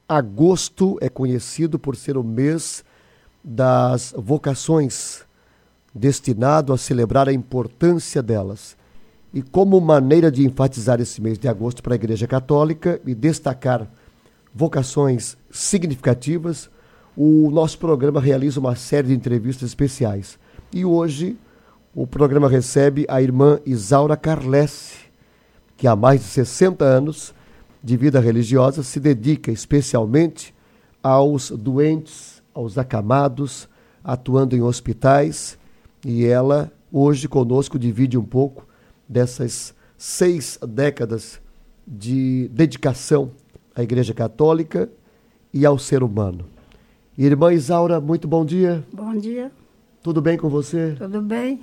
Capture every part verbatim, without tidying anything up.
Agosto é conhecido por ser o mês das vocações, destinado a celebrar a importância delas. E como maneira de enfatizar esse mês de agosto para a Igreja Católica e destacar vocações significativas, o nosso programa realiza uma série de entrevistas especiais. E hoje o programa recebe a irmã Isaura Carlesse, que há mais de sessenta anos de vida religiosa se dedica especialmente aos doentes, aos acamados, atuando em hospitais. E ela hoje conosco divide um pouco dessas seis décadas de dedicação à Igreja Católica e ao ser humano. Irmã Isaura, muito bom dia. Bom dia. Tudo bem com você? Tudo bem.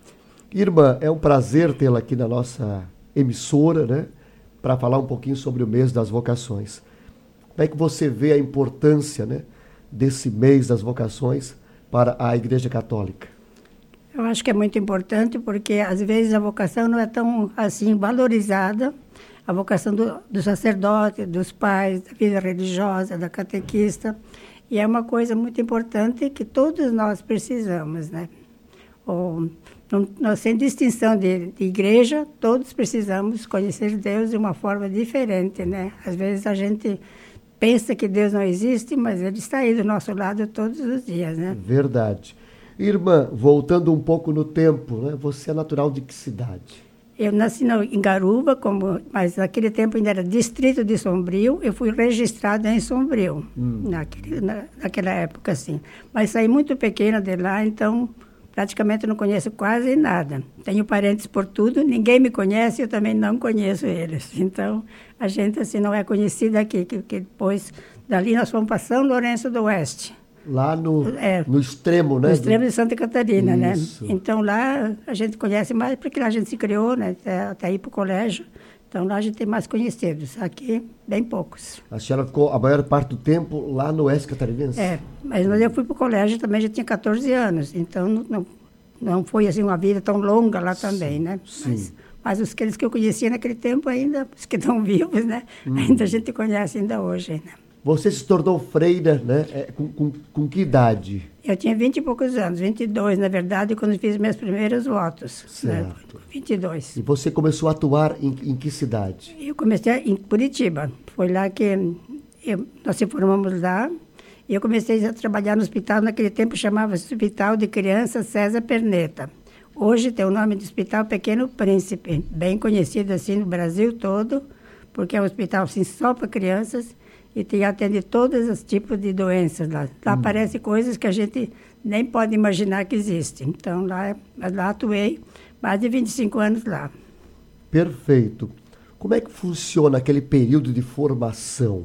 Irmã, é um prazer tê-la aqui na nossa emissora, né, para falar um pouquinho sobre o mês das vocações. Como é que você vê a importância, né, desse mês das vocações para a Igreja Católica? Eu acho que é muito importante porque, às vezes, a vocação não é tão, assim, valorizada. A vocação do, do sacerdote, dos pais, da vida religiosa, da catequista. E é uma coisa muito importante que todos nós precisamos, né? Ou, não, não, sem distinção de, de igreja, todos precisamos conhecer Deus de uma forma diferente, né? Às vezes a gente pensa que Deus não existe, mas Ele está aí do nosso lado todos os dias, né? Verdade. Irmã, voltando um pouco no tempo, né? Você é natural de que cidade? Eu nasci no, em Garuva, como, mas naquele tempo ainda era distrito de Sombrio. Eu fui registrada em Sombrio, hum. naquele, na, naquela época, assim. Mas saí muito pequena de lá, então praticamente não conheço quase nada. Tenho parentes por tudo, ninguém me conhece, eu também não conheço eles. Então, a gente assim não é conhecida aqui, que, que depois dali nós fomos para São Lourenço do Oeste. Lá no, é, no extremo, né? No extremo de Santa Catarina, Isso. né? Então lá a gente conhece mais, porque lá a gente se criou, né? Até, até ir para o colégio. Então lá a gente tem mais conhecidos. Aqui, bem poucos. A senhora ficou a maior parte do tempo lá no Oeste Catarinense? É, mas eu fui para o colégio também, já tinha catorze anos. Então não, não, não foi assim uma vida tão longa lá também, sim, né? Sim. Mas, mas os aqueles que eu conhecia naquele tempo ainda, os que estão vivos, né? Hum. Ainda a gente conhece ainda hoje, né? Você se tornou freira, né? É, com, com, com que idade? Eu tinha vinte e poucos anos, vinte e dois, na verdade, quando fiz meus primeiros votos. Certo. Né? vinte e dois. E você começou a atuar em, em que cidade? Eu comecei em Curitiba. Foi lá que eu, nós se formamos lá. E eu comecei a trabalhar no hospital, naquele tempo chamava-se Hospital de Crianças César Perneta. Hoje tem o nome de Hospital Pequeno Príncipe, bem conhecido assim no Brasil todo, porque é um hospital assim, só para crianças. E tem, atende todos os tipos de doenças lá. Lá hum. aparecem coisas que a gente nem pode imaginar que existem. Então, lá, lá atuei mais de vinte e cinco anos lá. Perfeito. Como é que funciona aquele período de formação?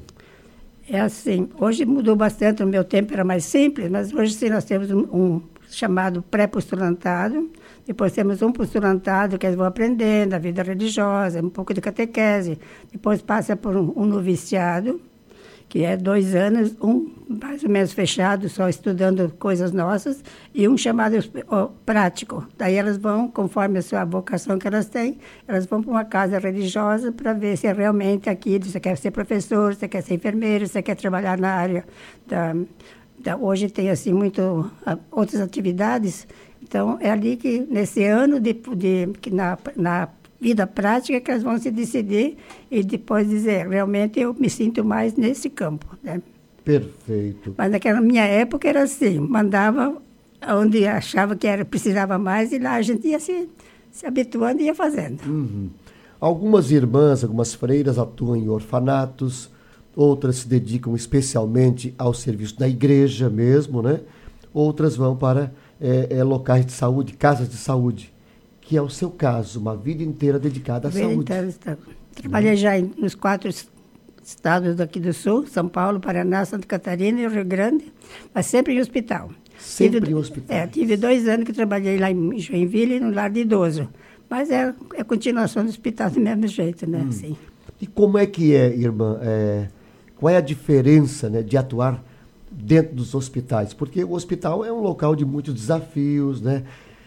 É assim, hoje mudou bastante, no meu tempo era mais simples, mas hoje sim nós temos um, um chamado pré-postulantado, depois temos um postulantado que eles vão aprendendo a vida religiosa, um pouco de catequese, depois passa por um, um noviciado, que é dois anos, um mais ou menos fechado, só estudando coisas nossas, e um chamado ó, prático. Daí elas vão, conforme a sua vocação que elas têm, elas vão para uma casa religiosa para ver se é realmente aquilo. Você quer ser professor, você quer ser enfermeiro, você quer trabalhar na área da... da hoje tem, assim, muito outras atividades. Então, é ali que, nesse ano, de, de, que na, na vida prática, que elas vão se decidir e depois dizer, realmente eu me sinto mais nesse campo, né? Perfeito. Mas naquela minha época era assim, mandava onde achava que era, precisava mais e lá a gente ia se, se habituando e ia fazendo. Uhum. Algumas irmãs, algumas freiras atuam em orfanatos, outras se dedicam especialmente ao serviço da igreja mesmo, né? Outras vão para é, é, locais de saúde, casas de saúde, que é o seu caso, uma vida inteira dedicada à vida saúde. Inteira, está. Trabalhei hum. já em, nos quatro estados daqui do Sul, São Paulo, Paraná, Santa Catarina e Rio Grande, mas sempre em hospital. Sempre tive, em hospital? É, tive dois anos que trabalhei lá em Joinville, no lar de idoso. Mas é, é continuação do hospital do mesmo jeito, né? Hum. Assim. E como é que é, irmã, é, qual é a diferença, né, de atuar dentro dos hospitais? Porque o hospital é um local de muitos desafios, né?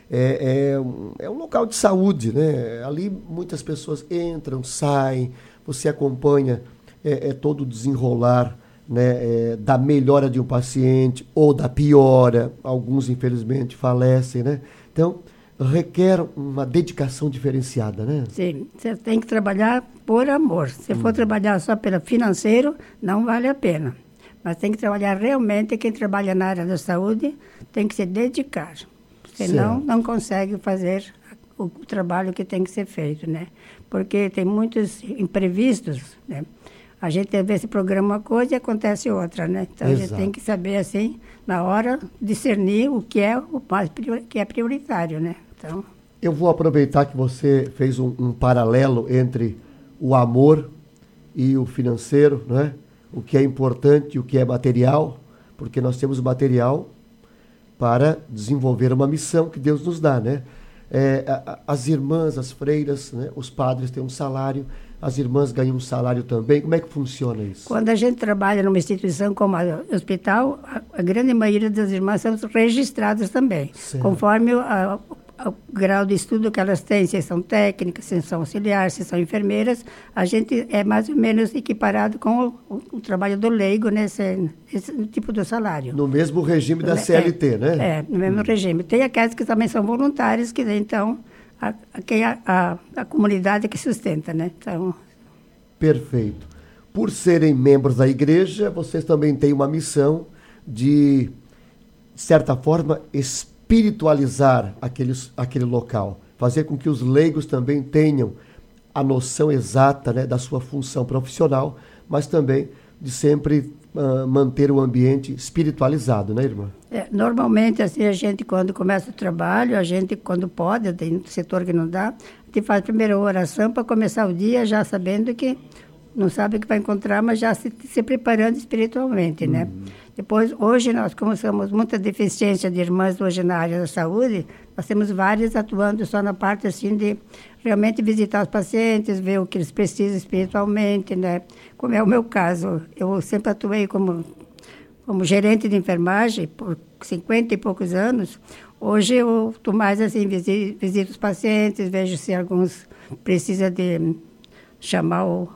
É, é, um, é um local de saúde, né? Ali muitas pessoas entram, saem, você acompanha é, é todo o desenrolar né, é, da melhora de um paciente ou da piora. Alguns, infelizmente, falecem, né? Então, requer uma dedicação diferenciada, né? Sim, você tem que trabalhar por amor. Se hum. for trabalhar só pelo financeiro, não vale a pena. Mas tem que trabalhar realmente, quem trabalha na área da saúde tem que se dedicar. Senão, certo. Não consegue fazer o trabalho que tem que ser feito, né? Porque tem muitos imprevistos, né? A gente, às vezes, programa uma coisa e acontece outra, né? Então, Exato. A gente tem que saber, assim, na hora, discernir o que é, o mais prior, que é prioritário, né? Então... Eu vou aproveitar que você fez um, um paralelo entre o amor e o financeiro, né? O que é importante e o que é material, porque nós temos o material para desenvolver uma missão que Deus nos dá, né? É, a, as irmãs, as freiras, né? Os padres têm um salário, as irmãs ganham um salário também. Como é que funciona isso? Quando a gente trabalha numa instituição como o hospital, a, a grande maioria das irmãs são registradas também, certo. Conforme a, o grau de estudo que elas têm, se são técnicas, se são auxiliares, se são enfermeiras, a gente é mais ou menos equiparado com o, o, o trabalho do leigo nesse, nesse tipo de salário. No mesmo regime da C L T, é, né? É, no mesmo hum. regime. Tem aquelas que também são voluntárias, que então a, a, a, a comunidade que sustenta, né? Então... Perfeito. Por serem membros da igreja, vocês também têm uma missão de, de certa forma, espiritualizar aqueles, aquele local, fazer com que os leigos também tenham a noção exata, né, da sua função profissional, mas também de sempre uh, manter o ambiente espiritualizado, né, irmã? É, normalmente, assim, a gente, quando começa o trabalho, a gente, quando pode, tem um setor que não dá, a gente faz primeiro a oração para começar o dia já sabendo que não sabe o que vai encontrar, mas já se, se preparando espiritualmente, né? Uhum. Depois, hoje, nós, como somos muita deficiência de irmãs hoje na área da saúde, nós temos várias atuando só na parte, assim, de realmente visitar os pacientes, ver o que eles precisam espiritualmente, né? Como é o meu caso, eu sempre atuei como, como gerente de enfermagem por cinquenta e poucos anos. Hoje eu estou mais, assim, visito, visito os pacientes, vejo se alguns precisam de chamar o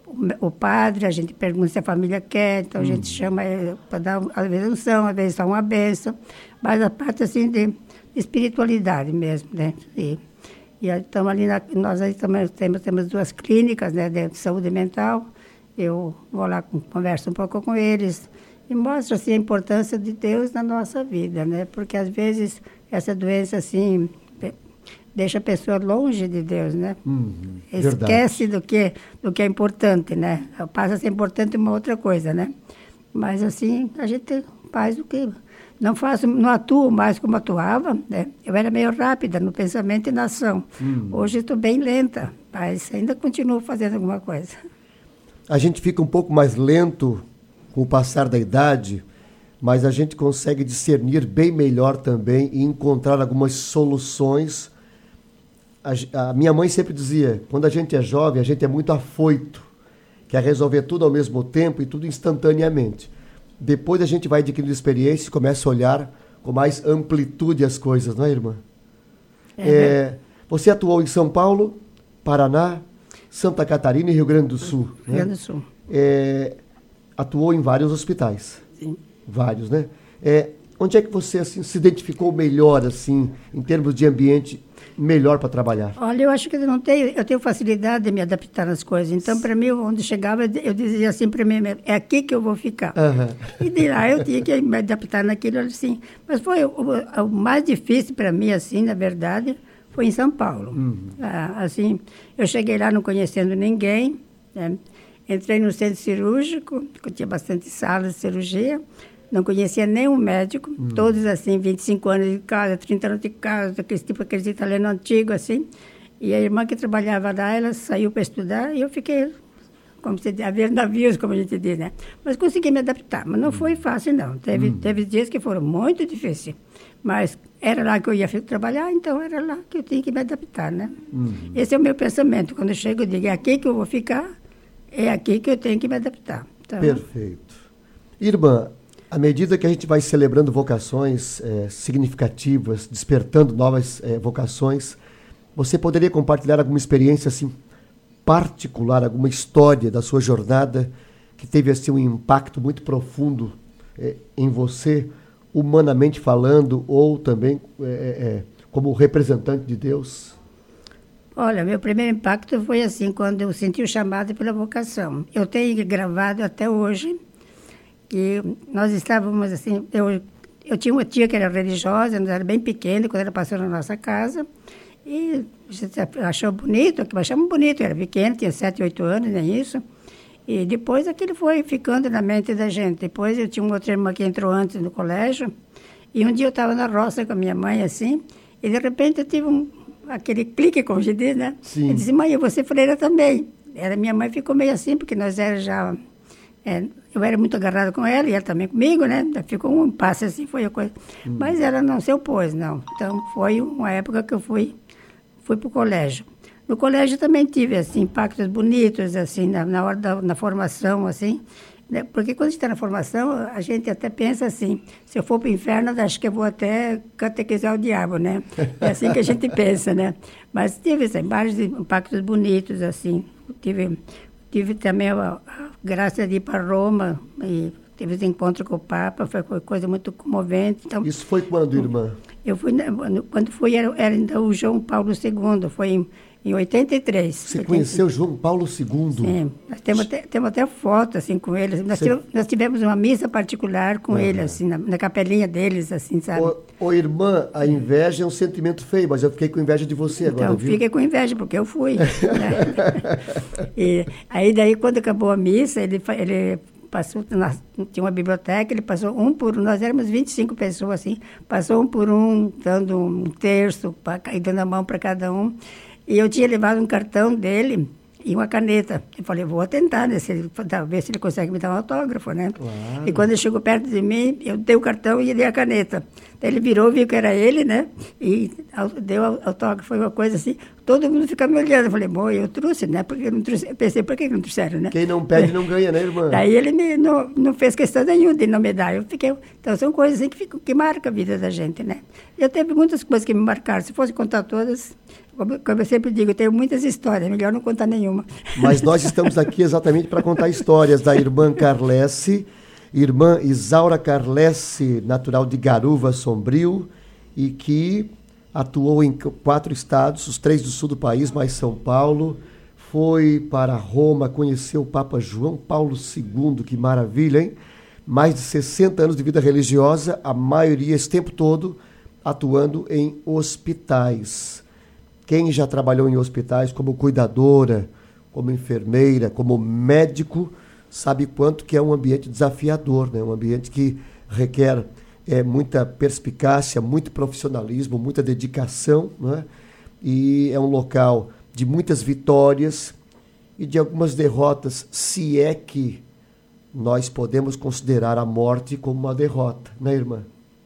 o padre, a gente pergunta se a família quer, então a gente chama para dar, às vezes, unção, às vezes só uma bênção, mas a parte, assim, de espiritualidade mesmo, né? E, e então, ali, na, nós aí também temos, temos duas clínicas, né, de saúde mental, eu vou lá, converso um pouco com eles e mostro, assim, a importância de Deus na nossa vida, né? Porque, às vezes, essa doença, assim, deixa a pessoa longe de Deus, né? Uhum, Esquece do que, do que é importante, né? Passa a ser importante uma outra coisa, né? Mas, assim, a gente faz o que... Não faço, não atuo mais como atuava, né? Eu era meio rápida no pensamento e na ação. Uhum. Hoje estou bem lenta, mas ainda continuo fazendo alguma coisa. A gente fica um pouco mais lento com o passar da idade, mas a gente consegue discernir bem melhor também e encontrar algumas soluções. A, a minha mãe sempre dizia, quando a gente é jovem, a gente é muito afoito, quer resolver tudo ao mesmo tempo e tudo instantaneamente. Depois a gente vai adquirindo experiência e começa a olhar com mais amplitude as coisas, não é, irmã? É, é, você atuou em São Paulo, Paraná, Santa Catarina e Rio Grande do Sul. Rio né? Grande do Sul. É, atuou em vários hospitais. Sim. Vários, né? É, onde é que você assim, se identificou melhor, assim, em termos de ambiente melhor para trabalhar? Olha, eu acho que eu não tenho, eu tenho facilidade de me adaptar nas coisas. Então, para mim, onde chegava, eu dizia assim para mim, é aqui que eu vou ficar. Uhum. E de lá eu tinha que me adaptar naquilo, assim. Mas foi o, o mais difícil para mim, assim, na verdade, foi em São Paulo. Uhum. Ah, assim, eu cheguei lá não conhecendo ninguém, né? Entrei no centro cirúrgico, que tinha bastante salas de cirurgia. Não conhecia nenhum médico, hum. todos assim, vinte e cinco anos de casa, trinta anos de casa, aquele tipo, aqueles italianos antigos, assim. E a irmã que trabalhava lá, ela saiu para estudar e eu fiquei, como se diz, a ver navios, como a gente diz, né? Mas consegui me adaptar, mas não hum. foi fácil, não. Teve, hum. teve dias que foram muito difíceis, mas era lá que eu ia trabalhar, então era lá que eu tinha que me adaptar, né? Hum. Esse é o meu pensamento. Quando eu chego, eu digo, é aqui que eu vou ficar, é aqui que eu tenho que me adaptar. Então, perfeito. Irmã, à medida que a gente vai celebrando vocações é, significativas, despertando novas é, vocações, você poderia compartilhar alguma experiência assim particular, alguma história da sua jornada que que teve assim um impacto muito profundo é, em você, humanamente falando, ou também é, é, como representante de Deus? Olha, meu primeiro impacto foi assim, quando eu senti o chamado pela vocação. Eu tenho gravado até hoje, que nós estávamos assim, eu, eu tinha uma tia que era religiosa, nós era bem pequena, quando ela passou na nossa casa, e a gente achou bonito, achamos bonito, eu era pequena, tinha sete, oito anos, nem isso. E depois aquilo foi ficando na mente da gente. Depois eu tinha uma outra irmã que entrou antes no colégio, e um dia eu estava na roça com a minha mãe, assim, e de repente eu tive um, aquele clique, como se diz, né? Sim. Eu disse, mãe, eu vou ser freira também. Era, minha mãe ficou meio assim, porque nós era já... É, eu era muito agarrada com ela, e ela também comigo, né? Ficou um impasse assim, foi a coisa. Hum. Mas ela não se opôs, não. Então, foi uma época que eu fui, fui para o colégio. No colégio também tive, assim, impactos bonitos, assim, na, na hora da na formação, assim, né? Porque quando a gente está na formação, a gente até pensa assim, se eu for para o inferno, acho que eu vou até catequizar o diabo, né? É assim que a gente pensa, né? Mas tive, assim, vários impactos bonitos, assim. Tive, tive também a, a graça de ir para Roma, e tive esse encontro com o Papa, foi uma coisa muito comovente. Então, isso foi quando, irmã? Eu fui, quando fui, era, era ainda o João Paulo segundo, foi em Em oitenta e três. Você oitenta... conheceu João Paulo segundo? Sim. Nós temos até, temos até foto, assim, com ele. Nós, Você... tivemos, nós tivemos uma missa particular com uhum. ele, assim, na, na capelinha deles, assim, sabe? Ô, ô, irmã, a inveja é um sentimento feio, mas eu fiquei com inveja de você agora, então, viu? Fiquei com inveja, porque eu fui. Né? E aí, daí, quando acabou a missa, ele... ele passou, tinha uma biblioteca, ele passou um por um, nós éramos vinte e cinco pessoas, assim, passou um por um, dando um terço, e dando a mão para cada um. E eu tinha levado um cartão dele e uma caneta. Eu falei, vou tentar, né, se ele, ver se ele consegue me dar um autógrafo, né? Claro. E quando ele chegou perto de mim, eu dei o cartão e dei a caneta. Daí ele virou, viu que era ele, né? E deu autógrafo, foi uma coisa assim. Todo mundo ficava me olhando. Eu falei, bom, eu trouxe, né? Porque eu não trouxe. Eu pensei, por que não trouxeram, né? Quem não pede não ganha, né, irmã? Daí ele me, não, não fez questão nenhuma de não me dar. Eu fiquei... Então, são coisas assim que, ficam, que marcam a vida da gente, né? Eu teve muitas coisas que me marcaram. Se fosse contar todas... Como eu sempre digo, eu tenho muitas histórias, melhor não contar nenhuma. Mas nós estamos aqui exatamente para contar histórias da irmã Carlesse, irmã Isaura Carlesse, natural de Garuva Sombrio, e que atuou em quatro estados, os três do sul do país, mais São Paulo, foi para Roma, conheceu o Papa João Paulo segundo, que maravilha, hein? Mais de sessenta anos de vida religiosa, a maioria, esse tempo todo, atuando em hospitais. Quem já trabalhou em hospitais como cuidadora, como enfermeira, como médico, sabe quanto que é um ambiente desafiador, né? Um ambiente que requer é, muita perspicácia, muito profissionalismo, muita dedicação, né? E é um local de muitas vitórias e de algumas derrotas, se é que nós podemos considerar a morte como uma derrota, né, irmã?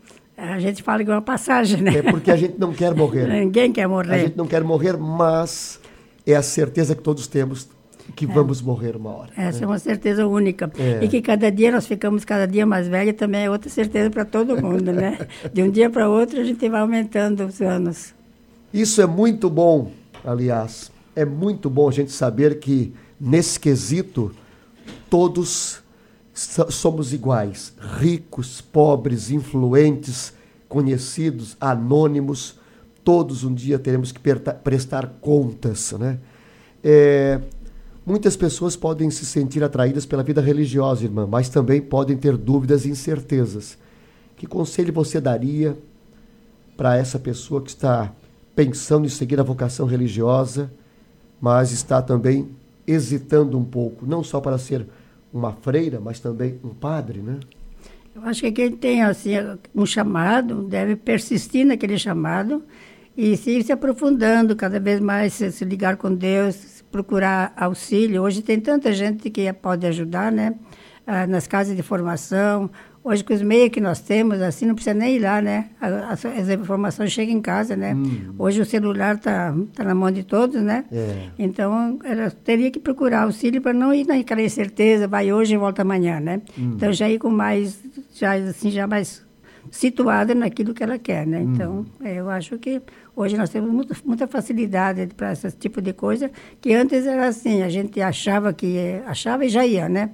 A gente fala que é uma passagem, né? É porque a gente não quer morrer. Ninguém quer morrer. A gente não quer morrer, mas é a certeza que todos temos que é. vamos morrer uma hora. Essa né? é uma certeza única. É. E que cada dia nós ficamos cada dia mais velhos também é outra certeza para todo mundo, né? De um dia para outro a gente vai aumentando os anos. Isso é muito bom, aliás. É muito bom a gente saber que, nesse quesito, todos somos iguais, ricos, pobres, influentes, conhecidos, anônimos, todos um dia teremos que prestar contas, né? É, muitas pessoas podem se sentir atraídas pela vida religiosa, irmã, mas também podem ter dúvidas e incertezas. Que conselho você daria para essa pessoa que está pensando em seguir a vocação religiosa, mas está também hesitando um pouco, não só para ser uma freira, mas também um padre, né? Eu acho que quem tem assim, um chamado deve persistir naquele chamado e se, se aprofundando cada vez mais, se, se ligar com Deus, procurar auxílio. Hoje tem tanta gente que pode ajudar, né? Ah, nas casas de formação. Hoje, com os meios que nós temos, assim, não precisa nem ir lá, né? As, as informações chegam em casa, né? Hum. Hoje o celular está tá na mão de todos, né? É. Então, ela teria que procurar auxílio para não ir naquela incerteza, vai hoje e volta amanhã, né? Hum. Então, já ir com mais, já, assim, já mais situada naquilo que ela quer, né? Hum. Então, é, eu acho que hoje nós temos muito, muita facilidade para esse tipo de coisa, que antes era assim, a gente achava que achava e já ia, né?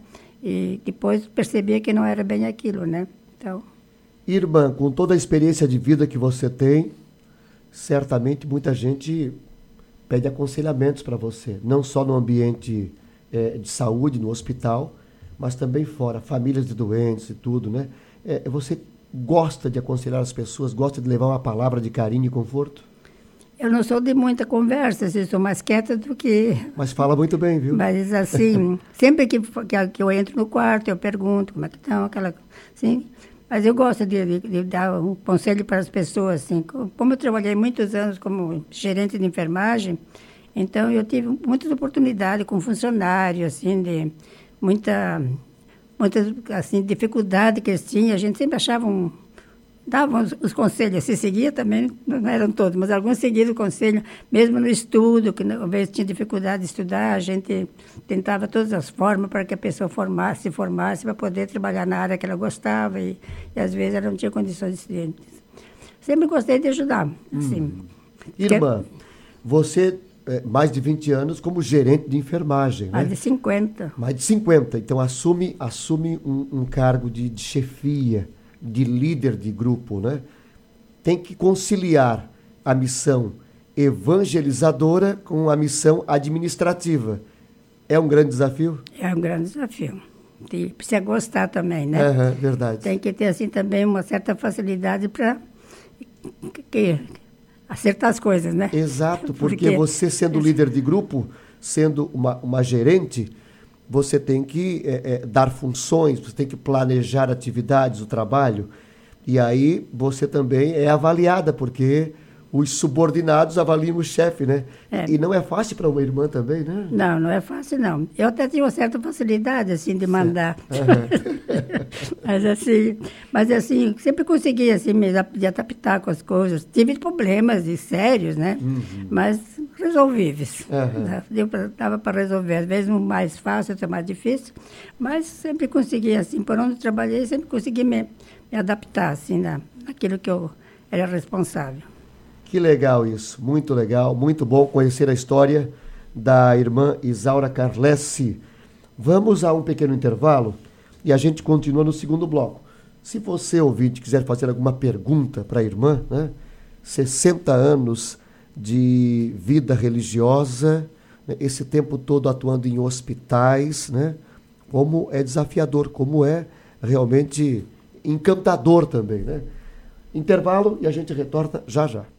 E depois percebia que não era bem aquilo, né? Então... Irmã, com toda a experiência de vida que você tem, certamente muita gente pede aconselhamentos para você, não só no ambiente é, de saúde, no hospital, mas também fora, famílias de doentes e tudo, né? É, você gosta de aconselhar as pessoas, gosta de levar uma palavra de carinho e conforto? Eu não sou de muita conversa, assim, sou mais quieta do que... Mas fala muito bem, viu? Mas, assim, sempre que, que, que eu entro no quarto, eu pergunto como é que estão, aquela... Assim, mas eu gosto de, de, de dar um conselho para as pessoas, assim. Como eu trabalhei muitos anos como gerente de enfermagem, então eu tive muitas oportunidades com funcionários, assim, de muita... muitas, assim, dificuldade que eles tinham. A gente sempre achava um... davam os, os conselhos, se seguia também, não eram todos, mas alguns seguiam o conselho, mesmo no estudo, que às vezes tinha dificuldade de estudar, a gente tentava todas as formas para que a pessoa formasse, se formasse, para poder trabalhar na área que ela gostava, e, e às vezes ela não tinha condições de... Sempre gostei de ajudar, assim. Hum. Irmã, que... você, é, mais de vinte anos como gerente de enfermagem, mais né? de cinquenta. Mais de cinquenta, então assume, assume um, um cargo de, de chefia, de líder de grupo, né? Tem que conciliar a missão evangelizadora com a missão administrativa. É um grande desafio? É um grande desafio. E precisa gostar também, né? Uhum, verdade. Tem que ter, assim, também uma certa facilidade para acertar as coisas, né? Exato, porque, porque você sendo líder de grupo, sendo uma, uma gerente... Você tem que é, é, dar funções, você tem que planejar atividades, o trabalho. E aí você também é avaliada, porque os subordinados avaliam o chefe, né? É. E não é fácil para uma irmã também, né? Não, não é fácil, não. Eu até tinha uma certa facilidade, assim, de mandar. Uhum. mas, assim, mas, assim, sempre consegui, assim, me adaptar com as coisas. Tive problemas sérios, né? Uhum. Mas resolvíveis. Uhum. Dava para resolver. Às vezes, um mais fácil, outro mais difícil. Mas sempre consegui, assim, por onde eu trabalhei, sempre consegui me, me adaptar, assim, na, naquilo que eu era responsável. Que legal isso, muito legal, muito bom conhecer a história da irmã Isaura Carlesi. Vamos a um pequeno intervalo e a gente continua no segundo bloco. Se você, ouvinte, quiser fazer alguma pergunta para a irmã, né? sessenta anos de vida religiosa, né? Esse tempo todo atuando em hospitais, né? Como é desafiador, como é realmente encantador também, né? Intervalo e a gente retorna já já.